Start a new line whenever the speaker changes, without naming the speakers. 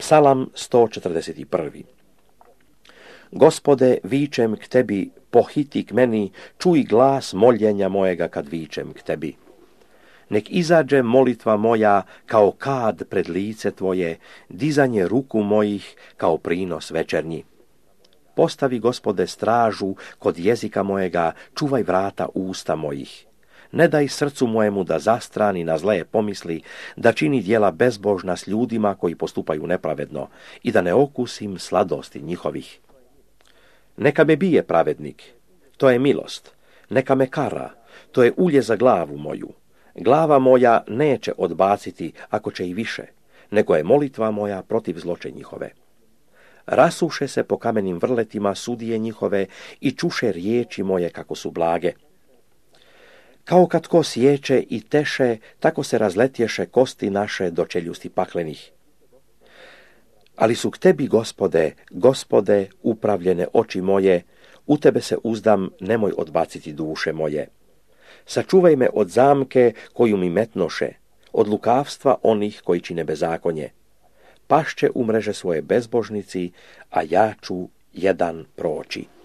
Psalam 141. Gospode, vičem k tebi, pohiti k meni, čuj glas moljenja mojega kad vičem k tebi. Nek izađe molitva moja kao kad pred lice tvoje, dizanje ruku mojih kao prinos večernji. Postavi, Gospode, stražu kod jezika mojega, čuvaj vrata usta mojih. Ne daj srcu mojemu da zastrani na zle pomisli, da čini djela bezbožna s ljudima koji postupaju nepravedno i da ne okusim sladosti njihovih. Neka me bije pravednik, to je milost, neka me kara, to je ulje za glavu moju. Glava moja neće odbaciti, ako će i više, nego je molitva moja protiv zloče njihove. Rasuše se po kamenim vrletima sudije njihove i čuše riječi moje kako su blage. Kao kad ko sječe i teše, tako se razletješe kosti naše do čeljusti paklenih. Ali su k tebi, Gospode, Gospode, upravljene oči moje, u tebe se uzdam, nemoj odbaciti duše moje. Sačuvaj me od zamke koju mi metnoše, od lukavstva onih koji čine bezakonje. Pašće u mreže svoje bezbožnici, a ja ću jedan proći.